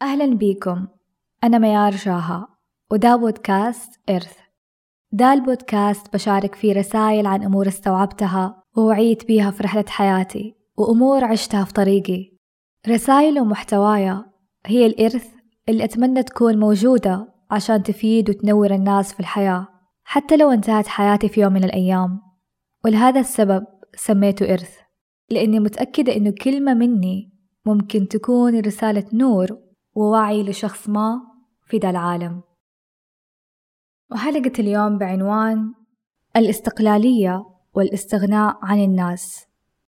أهلا بيكم. أنا ميار جاها وده بودكاست إرث. ده البودكاست بشارك فيه رسائل عن أمور استوعبتها ووعيت بيها في رحلة حياتي وأمور عشتها في طريقي. رسائل ومحتوايا هي الإرث اللي أتمنى تكون موجودة عشان تفيد وتنور الناس في الحياة حتى لو انتهت حياتي في يوم من الأيام. ولهذا السبب سميته إرث، لأني متأكدة إنه كلمة مني ممكن تكون رسالة نور ووعي لشخص ما في ذا العالم. وحلقة اليوم بعنوان الاستقلالية والاستغناء عن الناس.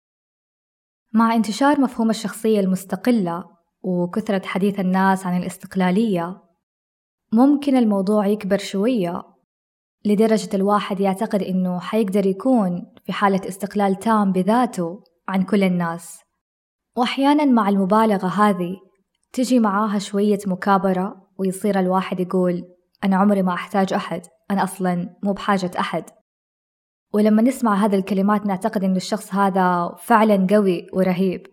مع انتشار مفهوم الشخصية المستقلة وكثرة حديث الناس عن الاستقلالية، ممكن الموضوع يكبر شوية لدرجة الواحد يعتقد إنه حيقدر يكون في حالة استقلال تام بذاته عن كل الناس. وأحياناً مع المبالغة هذه تجي معاها شوية مكابرة، ويصير الواحد يقول أنا عمري ما أحتاج أحد، أنا أصلاً مو بحاجة أحد. ولما نسمع هذه الكلمات نعتقد إنه الشخص هذا فعلاً قوي ورهيب.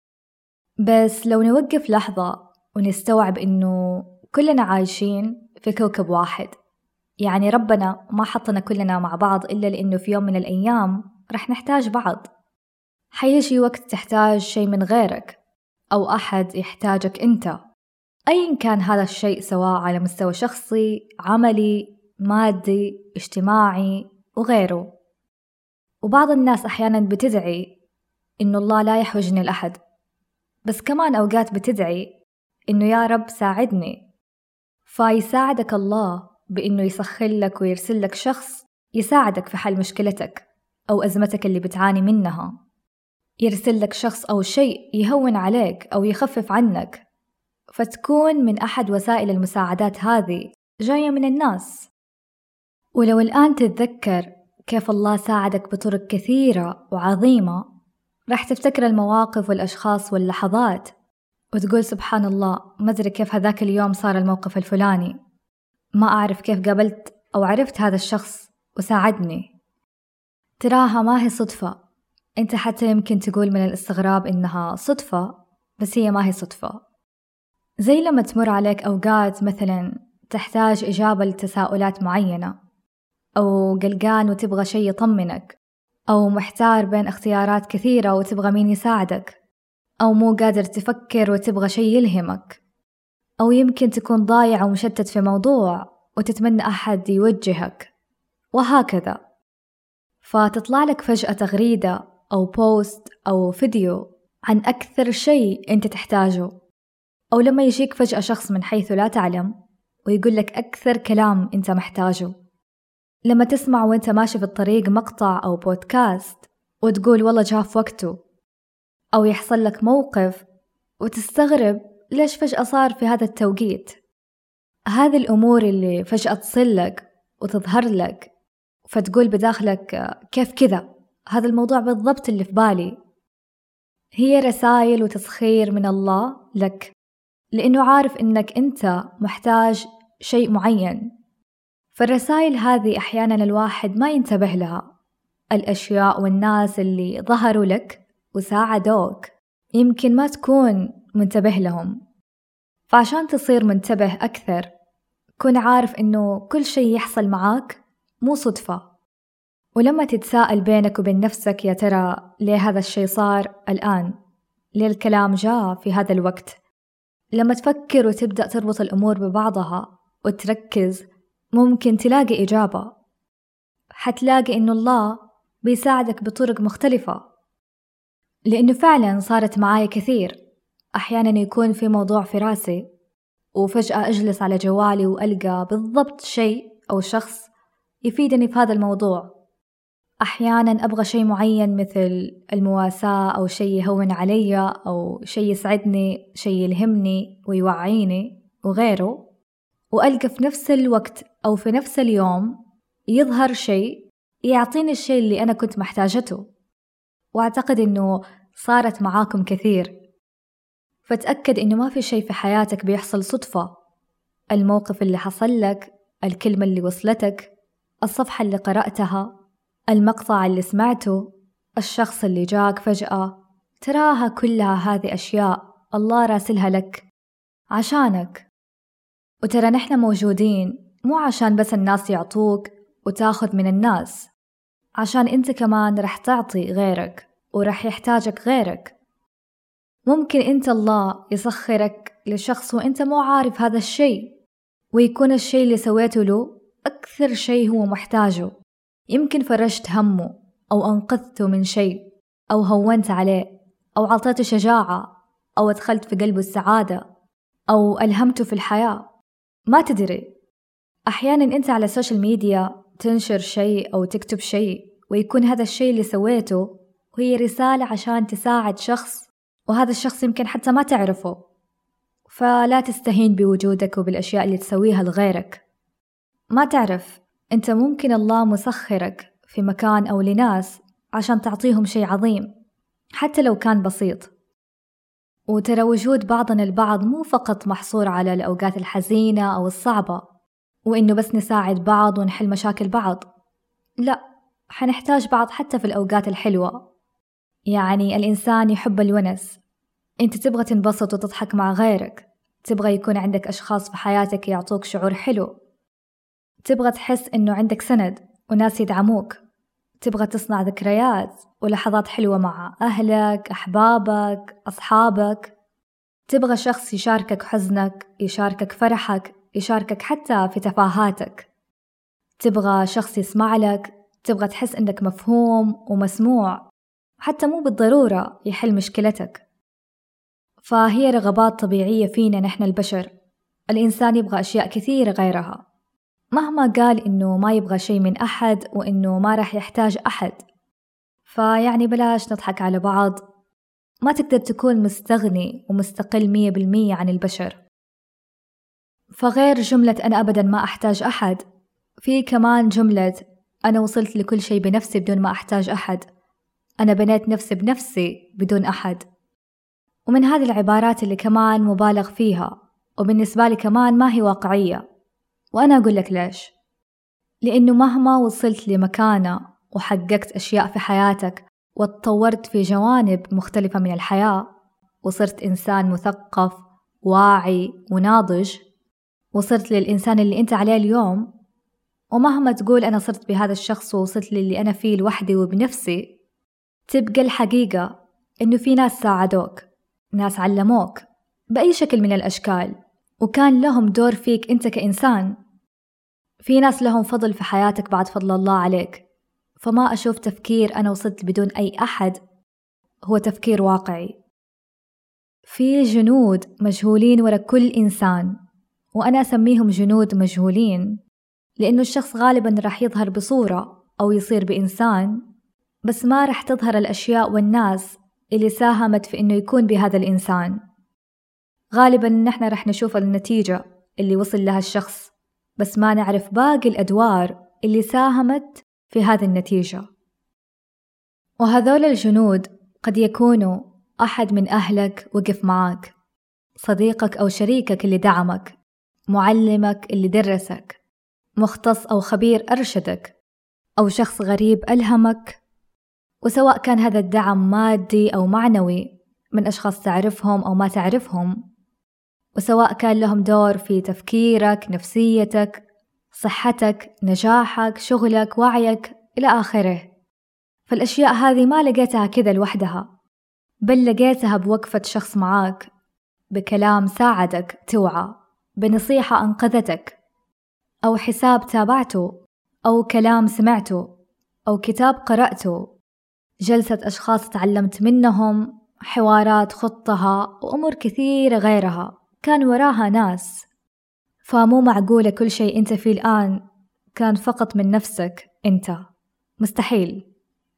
بس لو نوقف لحظة ونستوعب إنه كلنا عايشين في كوكب واحد، يعني ربنا ما حطنا كلنا مع بعض إلا لأنه في يوم من الأيام رح نحتاج بعض. حيجي وقت تحتاج شيء من غيرك أو أحد يحتاجك أنت، أيا كان هذا الشيء، سواء على مستوى شخصي، عملي، مادي، اجتماعي وغيره. وبعض الناس أحيانا بتدعي إنه الله لا يحوجني لأحد، بس كمان أوقات بتدعي إنه يا رب ساعدني. فيساعدك الله بإنه يسخر لك ويرسل لك شخص يساعدك في حل مشكلتك أو أزمتك اللي بتعاني منها، يرسل لك شخص أو شيء يهون عليك أو يخفف عنك، فتكون من أحد وسائل المساعدات هذه جاية من الناس. ولو الآن تتذكر كيف الله ساعدك بطرق كثيرة وعظيمة، راح تفتكر المواقف والأشخاص واللحظات وتقول سبحان الله، ما أدري كيف هذاك اليوم صار الموقف الفلاني، ما أعرف كيف قابلت أو عرفت هذا الشخص وساعدني. تراها ما هي صدفة. أنت حتى يمكن تقول من الاستغراب إنها صدفة، بس هي ما هي صدفة. زي لما تمر عليك أوقات مثلا تحتاج إجابة لتساؤلات معينة، أو قلقان وتبغى شيء يطمنك، أو محتار بين اختيارات كثيرة وتبغى مين يساعدك، أو مو قادر تفكر وتبغى شيء يلهمك، أو يمكن تكون ضايع ومشتت في موضوع وتتمنى أحد يوجهك، وهكذا. فتطلع لك فجأة تغريدة أو بوست أو فيديو عن أكثر شيء أنت تحتاجه، أو لما يجيك فجأة شخص من حيث لا تعلم ويقول لك أكثر كلام أنت محتاجه. لما تسمع وأنت ماشي في الطريق مقطع أو بودكاست وتقول والله جاء في وقته، أو يحصل لك موقف وتستغرب ليش فجأة صار في هذا التوقيت. هذه الأمور اللي فجأة تصل لك وتظهر لك فتقول بداخلك كيف كذا، هذا الموضوع بالضبط اللي في بالي، هي رسائل وتسخير من الله لك، لأنه عارف إنك أنت محتاج شيء معين. فالرسائل هذه أحيانا الواحد ما ينتبه لها. الأشياء والناس اللي ظهروا لك وساعدوك يمكن ما تكون منتبه لهم، فعشان تصير منتبه أكثر كن عارف إنه كل شيء يحصل معاك مو صدفة. ولما تتساءل بينك وبين نفسك يا ترى ليه هذا الشيء صار الآن، ليه الكلام جاء في هذا الوقت، لما تفكر وتبدأ تربط الأمور ببعضها وتركز، ممكن تلاقي إجابة. حتلاقي إنه الله بيساعدك بطرق مختلفة، لأنه فعلا صارت معاي كثير. أحيانا يكون في موضوع في راسي وفجأة أجلس على جوالي وألقى بالضبط شيء أو شخص يفيدني في هذا الموضوع. أحيانا أبغى شيء معين مثل المواساة أو شيء يهون علي أو شيء يسعدني، شيء يلهمني ويوعيني وغيره، وألقى في نفس الوقت أو في نفس اليوم يظهر شيء يعطيني الشيء اللي أنا كنت محتاجته. وأعتقد أنه صارت معاكم كثير. فتأكد أنه ما في شيء في حياتك بيحصل صدفة. الموقف اللي حصل لك، الكلمة اللي وصلتك، الصفحة اللي قرأتها، المقطع اللي سمعته، الشخص اللي جاك فجأة، تراها كلها هذه أشياء الله راسلها لك عشانك. وترى نحن موجودين مو عشان بس الناس يعطوك وتاخذ من الناس، عشان انت كمان رح تعطي غيرك ورح يحتاجك غيرك. ممكن انت الله يسخرك لشخص وانت مو عارف هذا الشيء، ويكون الشيء اللي سويته له أكثر شيء هو محتاجه. يمكن فرجت همه أو أنقذته من شيء أو هونت عليه أو عطيته شجاعة أو أدخلت في قلبه السعادة أو ألهمته في الحياة. ما تدري، أحيانا أنت على السوشيال ميديا تنشر شيء أو تكتب شيء ويكون هذا الشيء اللي سويته هي رسالة عشان تساعد شخص، وهذا الشخص يمكن حتى ما تعرفه. فلا تستهين بوجودك وبالأشياء اللي تسويها لغيرك. ما تعرف، أنت ممكن الله مسخرك في مكان أو لناس عشان تعطيهم شيء عظيم حتى لو كان بسيط. وترى وجود بعضنا البعض مو فقط محصور على الأوقات الحزينة أو الصعبة وإنه بس نساعد بعض ونحل مشاكل بعض. لا، حنحتاج بعض حتى في الأوقات الحلوة. يعني الإنسان يحب الونس، أنت تبغى تنبسط وتضحك مع غيرك، تبغى يكون عندك أشخاص في حياتك يعطوك شعور حلو، تبغى تحس إنه عندك سند وناس يدعموك، تبغى تصنع ذكريات ولحظات حلوة مع أهلك، أحبابك، أصحابك، تبغى شخص يشاركك حزنك، يشاركك فرحك، يشاركك حتى في تفاهاتك، تبغى شخص يسمع لك، تبغى تحس إنك مفهوم ومسموع، حتى مو بالضرورة يحل مشكلتك. فهي رغبات طبيعية فينا نحن البشر. الإنسان يبغى أشياء كثيرة غيرها، مهما قال إنه ما يبغى شيء من أحد وإنه ما رح يحتاج أحد. فيعني بلاش نضحك على بعض. ما تقدر تكون مستغني ومستقل 100% عن البشر. فغير جملة أنا أبدا ما أحتاج أحد، في كمان جملة أنا وصلت لكل شيء بنفسي بدون ما أحتاج أحد، أنا بنيت نفسي بنفسي بدون أحد. ومن هذه العبارات اللي كمان مبالغ فيها، وبالنسبة لي كمان ما هي واقعية. وأنا أقول لك ليش. لأنه مهما وصلت لمكانة وحققت أشياء في حياتك واتطورت في جوانب مختلفة من الحياة وصرت إنسان مثقف واعي وناضج، وصرت للإنسان اللي أنت عليه اليوم، ومهما تقول أنا صرت بهذا الشخص ووصلت للي أنا فيه لوحدي وبنفسي، تبقى الحقيقة إنه في ناس ساعدوك، ناس علموك بأي شكل من الأشكال وكان لهم دور فيك أنت كإنسان. في ناس لهم فضل في حياتك بعد فضل الله عليك. فما أشوف تفكير أنا وصلت بدون أي أحد هو تفكير واقعي. في جنود مجهولين ورا كل إنسان، وأنا أسميهم جنود مجهولين لأنه الشخص غالباً رح يظهر بصورة أو يصير بإنسان، بس ما رح تظهر الأشياء والناس اللي ساهمت في إنه يكون بهذا الإنسان. غالباً نحن رح نشوف النتيجة اللي وصل لها الشخص، بس ما نعرف باقي الأدوار اللي ساهمت في هذه النتيجة. وهذول الجنود قد يكونوا أحد من أهلك وقف معاك، صديقك أو شريكك اللي دعمك، معلمك اللي درسك، مختص أو خبير أرشدك، أو شخص غريب ألهمك. وسواء كان هذا الدعم مادي أو معنوي من أشخاص تعرفهم أو ما تعرفهم، وسواء كان لهم دور في تفكيرك، نفسيتك، صحتك، نجاحك، شغلك، وعيك إلى آخره. فالأشياء هذه ما لقيتها كذا لوحدها، بل لقيتها بوقفة شخص معاك، بكلام ساعدك توعى، بنصيحة أنقذتك، أو حساب تابعته، أو كلام سمعته، أو كتاب قرأته، جلسة أشخاص تعلمت منهم، حوارات خضتها، وأمور كثيرة غيرها كان وراها ناس. فمو معقولة كل شيء أنت فيه الآن كان فقط من نفسك أنت، مستحيل.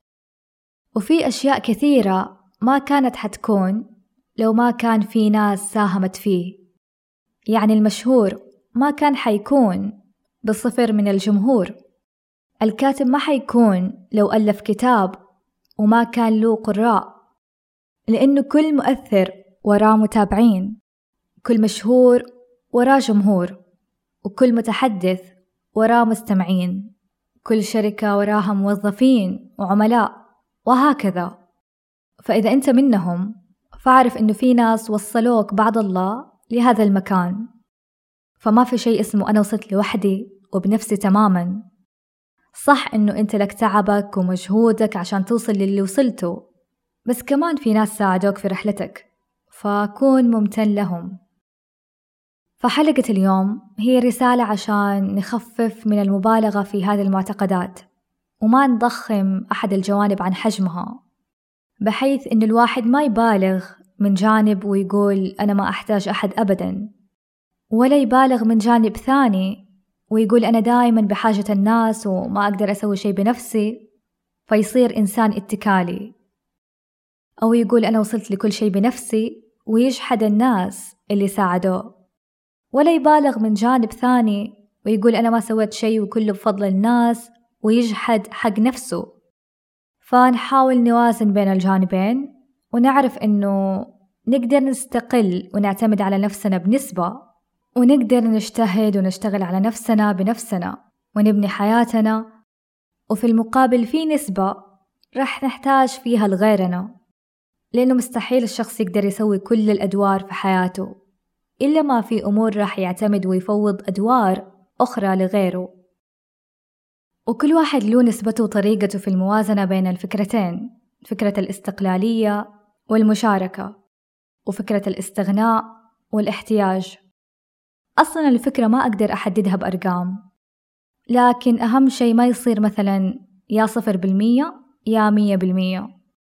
وفي أشياء كثيرة ما كانت حتكون لو ما كان في ناس ساهمت فيه. يعني المشهور ما كان حيكون بصفر من الجمهور، الكاتب ما حيكون لو ألف كتاب وما كان له قراء، لأنه كل مؤثر وراه متابعين، كل مشهور وراه جمهور، وكل متحدث وراه مستمعين، كل شركة وراها موظفين وعملاء، وهكذا. فإذا أنت منهم فاعرف إنه في ناس وصلوك بعد الله لهذا المكان. فما في شيء اسمه أنا وصلت لوحدي وبنفسي تماما. صح إنه أنت لك تعبك ومجهودك عشان توصل للي وصلته، بس كمان في ناس ساعدوك في رحلتك، فكون ممتن لهم. فحلقة اليوم هي رسالة عشان نخفف من المبالغة في هذه المعتقدات، وما نضخم أحد الجوانب عن حجمها، بحيث إن الواحد ما يبالغ من جانب ويقول أنا ما أحتاج أحد أبدا، ولا يبالغ من جانب ثاني ويقول أنا دائما بحاجة الناس وما أقدر أسوي شيء بنفسي، فيصير إنسان اتكالي. أو يقول أنا وصلت لكل شيء بنفسي ويجحد الناس اللي ساعدوه، ولا يبالغ من جانب ثاني ويقول أنا ما سويت شيء وكله بفضل الناس ويجحد حق نفسه. فنحاول نوازن بين الجانبين ونعرف إنه نقدر نستقل ونعتمد على نفسنا بنسبة، ونقدر نجتهد ونشتغل على نفسنا بنفسنا ونبني حياتنا، وفي المقابل في نسبة رح نحتاج فيها لغيرنا، لأنه مستحيل الشخص يقدر يسوي كل الأدوار في حياته إلا ما في أمور رح يعتمد ويفوض أدوار أخرى لغيره. وكل واحد له نسبته وطريقته في الموازنة بين الفكرتين، فكرة الاستقلالية والمشاركة، وفكرة الاستغناء والاحتياج. أصلا الفكرة ما أقدر أحددها بأرقام، لكن أهم شيء ما يصير مثلا يا 0% يا 100%،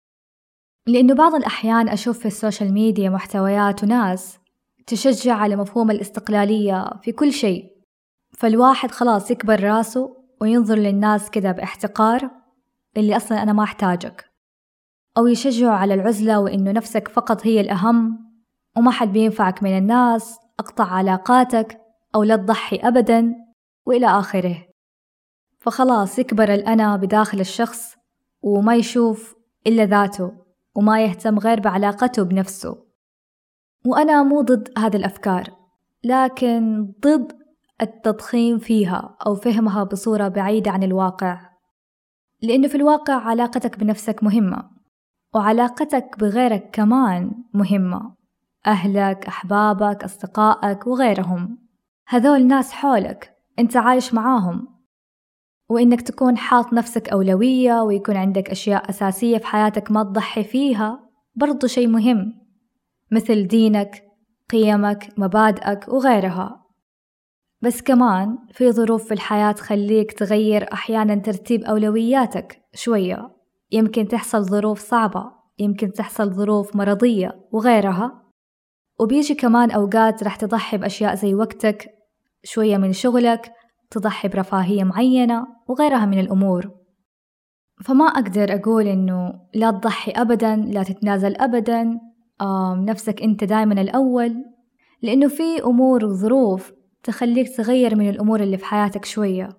لأنه بعض الأحيان أشوف في السوشيال ميديا محتويات وناس تشجع على مفهوم الاستقلالية في كل شيء، فالواحد خلاص يكبر راسه وينظر للناس كده باحتقار، اللي أصلا أنا ما أحتاجك، أو يشجعوا على العزلة وإنه نفسك فقط هي الأهم وما حد بينفعك من الناس، أقطع علاقاتك أو لا تضحي أبدا وإلى آخره. فخلاص يكبر الأنا بداخل الشخص وما يشوف إلا ذاته وما يهتم غير بعلاقته بنفسه. وأنا مو ضد هذه الأفكار، لكن ضد التضخيم فيها أو فهمها بصورة بعيدة عن الواقع، لأنه في الواقع علاقتك بنفسك مهمة، وعلاقتك بغيرك كمان مهمة، أهلك، أحبابك، أصدقائك وغيرهم، هذول ناس حولك أنت عايش معاهم. وإنك تكون حاط نفسك أولوية ويكون عندك أشياء أساسية في حياتك ما تضحي فيها برضو شيء مهم، مثل دينك، قيمك، مبادئك وغيرها. بس كمان في ظروف في الحياة تخليك تغير أحيانا ترتيب أولوياتك شوية، يمكن تحصل ظروف صعبة، يمكن تحصل ظروف مرضية وغيرها، وبيجي كمان أوقات رح تضحي بأشياء زي وقتك، شوية من شغلك، تضحي برفاهية معينة وغيرها من الأمور. فما أقدر أقول إنه لا تضحي أبدا، لا تتنازل أبدا، نفسك أنت دايما الأول، لأنه في أمور وظروف تخليك تغير من الأمور اللي في حياتك شوية.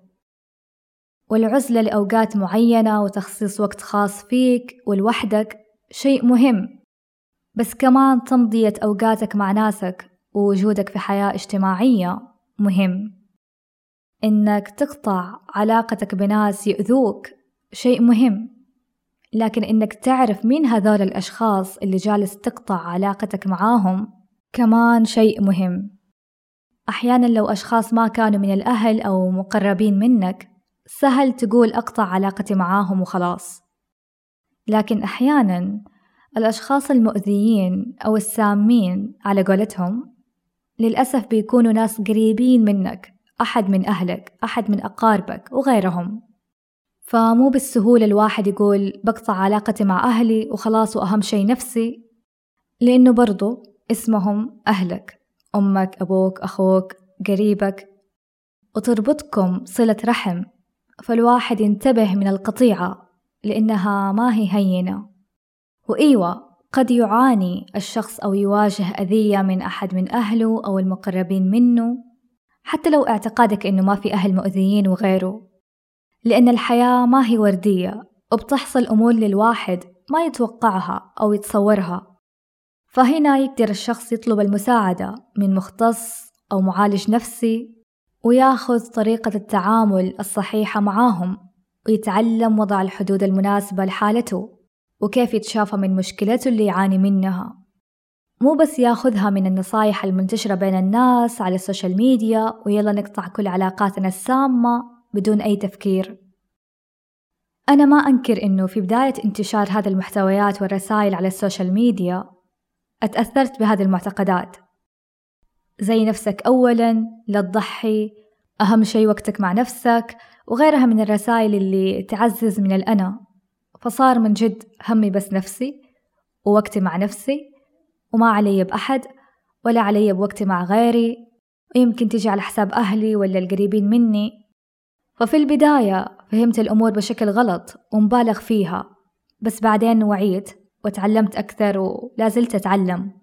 والعزلة لأوقات معينة وتخصيص وقت خاص فيك ولوحدك شيء مهم، بس كمان تمضية أوقاتك مع ناسك ووجودك في حياة اجتماعية مهم. إنك تقطع علاقتك بناس يؤذوك شيء مهم، لكن إنك تعرف مين هذول الأشخاص اللي جالس تقطع علاقتك معاهم كمان شيء مهم. أحيانا لو أشخاص ما كانوا من الأهل أو مقربين منك سهل تقول أقطع علاقتي معاهم وخلاص، لكن أحيانا الأشخاص المؤذيين أو السامين على قولتهم للأسف بيكونوا ناس قريبين منك، أحد من أهلك، أحد من أقاربك وغيرهم. فمو بالسهولة الواحد يقول بقطع علاقتي مع أهلي وخلاص وأهم شيء نفسي، لأنه برضو اسمهم أهلك، أمك، أبوك، أخوك، قريبك، وتربطكم صلة رحم، فالواحد ينتبه من القطيعة لأنها ما هي هينة. وإيوة قد يعاني الشخص أو يواجه أذية من أحد من أهله أو المقربين منه، حتى لو اعتقادك إنه ما في أهل مؤذيين وغيره، لأن الحياة ما هي وردية وبتحصل أمور للواحد ما يتوقعها أو يتصورها. فهنا يقدر الشخص يطلب المساعدة من مختص أو معالج نفسي وياخذ طريقة التعامل الصحيحة معاهم، ويتعلم وضع الحدود المناسبة لحالته وكيف يتشافى من مشكلته اللي يعاني منها. مو بس ياخذها من النصايح المنتشرة بين الناس على السوشيال ميديا ويلا نقطع كل علاقاتنا السامة بدون أي تفكير. أنا ما أنكر إنه في بداية انتشار هذه المحتويات والرسائل على السوشيال ميديا أتأثرت بهذه المعتقدات، زي نفسك أولاً، لا تضحي، أهم شيء وقتك مع نفسك، وغيرها من الرسائل اللي تعزز من الأنا. فصار من جد همي بس نفسي ووقتي مع نفسي، وما علي بأحد ولا علي بوقتي مع غيري، ويمكن تيجي على حساب أهلي ولا القريبين مني. ففي البداية فهمت الأمور بشكل غلط ومبالغ فيها، بس بعدين وعيت وتعلمت أكثر ولازلت أتعلم.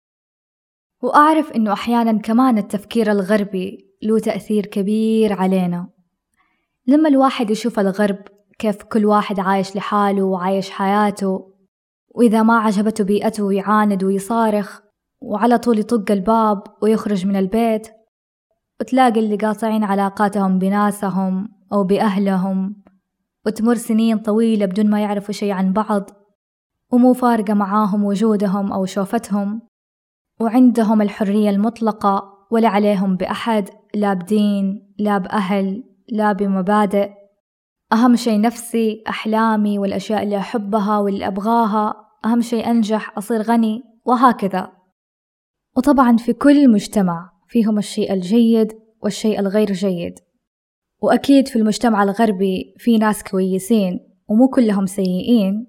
وأعرف إنه أحياناً كمان التفكير الغربي له تأثير كبير علينا. لما الواحد يشوف الغرب كيف كل واحد عايش لحاله وعايش حياته، وإذا ما عجبته بيئته يعاند ويصارخ وعلى طول يطق الباب ويخرج من البيت، وتلاقي اللي قاطعين علاقاتهم بناسهم أو بأهلهم، وتمر سنين طويلة بدون ما يعرفوا شيء عن بعض، ومو فارقة معاهم وجودهم أو شوفتهم، وعندهم الحرية المطلقة ولا عليهم بأحد، لا بدين لا بأهل لا بمبادئ. أهم شيء نفسي، أحلامي والأشياء اللي أحبها واللي أبغاها، أهم شيء أنجح، أصير غني، وهكذا. وطبعا في كل مجتمع فيهم الشيء الجيد والشيء الغير جيد، وأكيد في المجتمع الغربي في ناس كويسين ومو كلهم سيئين،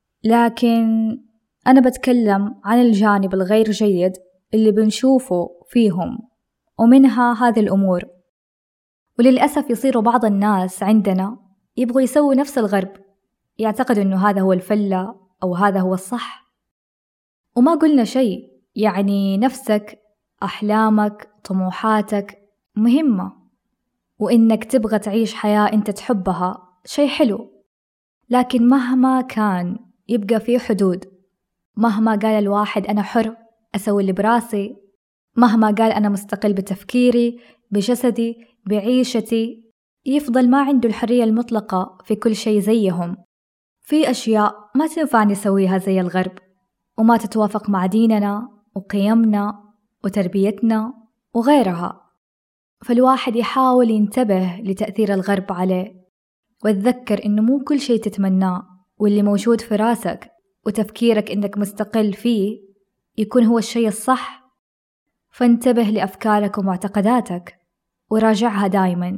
لكن أنا بتكلم عن الجانب الغير جيد اللي بنشوفه فيهم، ومنها هذه الأمور. وللأسف يصيروا بعض الناس عندنا يبغوا يسووا نفس الغرب، يعتقدوا إنه هذا هو الفلة أو هذا هو الصح. وما قلنا شيء، يعني نفسك، أحلامك، طموحاتك مهمة، وإنك تبغى تعيش حياة أنت تحبها شيء حلو، لكن مهما كان يبقى فيه حدود. مهما قال الواحد أنا حر أسوي اللي براسي، مهما قال أنا مستقل بتفكيري بجسدي بعيشتي، يفضل ما عنده الحرية المطلقة في كل شيء زيهم. في أشياء ما تنفع نسويها زي الغرب، وما تتوافق مع ديننا وقيمنا وتربيتنا وغيرها. فالواحد يحاول ينتبه لتأثير الغرب عليه، وتذكر إنه مو كل شيء تتمناه واللي موجود في راسك وتفكيرك إنك مستقل فيه يكون هو الشيء الصح. فانتبه لأفكارك ومعتقداتك وراجعها دايما.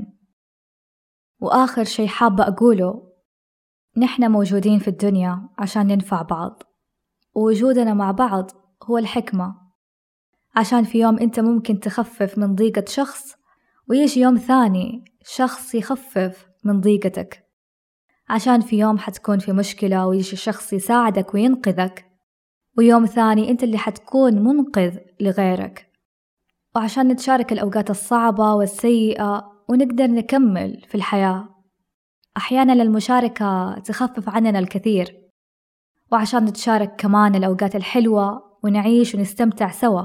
وآخر شيء حابة أقوله، نحن موجودين في الدنيا عشان ننفع بعض، ووجودنا مع بعض هو الحكمة، عشان في يوم أنت ممكن تخفف من ضيقة شخص، ويجي يوم ثاني شخص يخفف من ضيقتك، عشان في يوم حتكون في مشكلة ويجي شخص يساعدك وينقذك، ويوم ثاني أنت اللي حتكون منقذ لغيرك، وعشان نتشارك الأوقات الصعبة والسيئة ونقدر نكمل في الحياة. أحيانا المشاركة تخفف عننا الكثير، وعشان نتشارك كمان الأوقات الحلوة ونعيش ونستمتع سوا.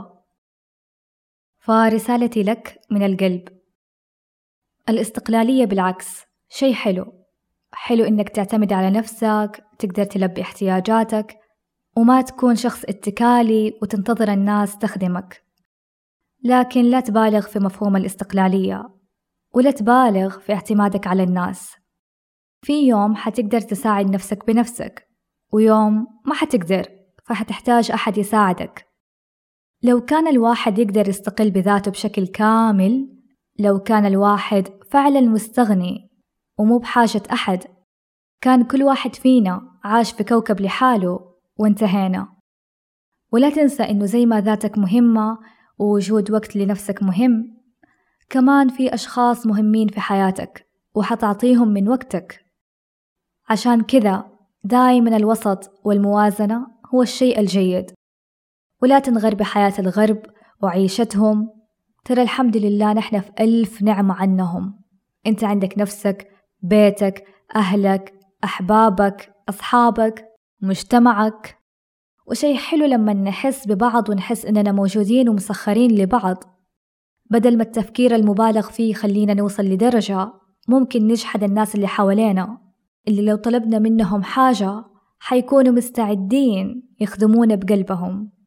فرسالتي لك من القلب، الاستقلالية بالعكس شيء حلو، حلو إنك تعتمد على نفسك، تقدر تلبي احتياجاتك، وما تكون شخص اتكالي وتنتظر الناس تخدمك. لكن لا تبالغ في مفهوم الاستقلالية، ولا تبالغ في اعتمادك على الناس. في يوم حتقدر تساعد نفسك بنفسك، ويوم ما حتقدر فحتحتاج أحد يساعدك. لو كان الواحد يقدر يستقل بذاته بشكل كامل، لو كان الواحد فعلا مستغني ومو بحاجة أحد، كان كل واحد فينا عاش في كوكب لحاله وانتهينا. ولا تنسى إنه زي ما ذاتك مهمة ووجود وقت لنفسك مهم، كمان في أشخاص مهمين في حياتك وحتعطيهم من وقتك. عشان كذا دايما الوسط والموازنة هو الشيء الجيد، ولا تنغر بحياة الغرب وعيشتهم. ترى الحمد لله نحن في ألف نعمة عنهم. أنت عندك نفسك، بيتك، أهلك، أحبابك، أصحابك، مجتمعك. وشيء حلو لما نحس ببعض ونحس إننا موجودين ومسخرين لبعض، بدل ما التفكير المبالغ فيه يخلينا نوصل لدرجة ممكن نجحد الناس اللي حوالينا، اللي لو طلبنا منهم حاجة حيكونوا مستعدين يخدمونا بقلبهم.